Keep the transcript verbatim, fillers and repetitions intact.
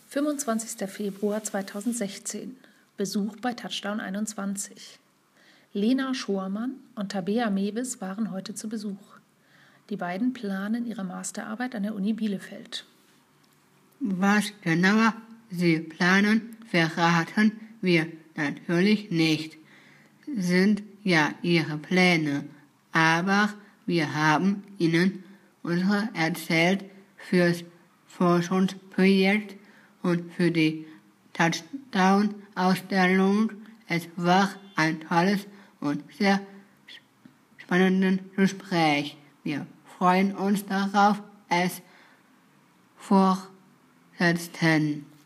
fünfundzwanzigster Februar zweitausendsechzehn. Besuch bei Touchdown einundzwanzig. Lena Schormann und Tabea Mewes waren heute zu Besuch. Die beiden planen ihre Masterarbeit an der Uni Bielefeld. Was genauer sie planen, verraten wir natürlich nicht. Sind ja ihre Pläne, aber wir haben ihnen unsere erzählt fürs Forschungsprojekt und für die Touchdown-Ausstellung. Es war ein tolles und sehr spannendes Gespräch. Wir freuen uns darauf, es fortzusetzen.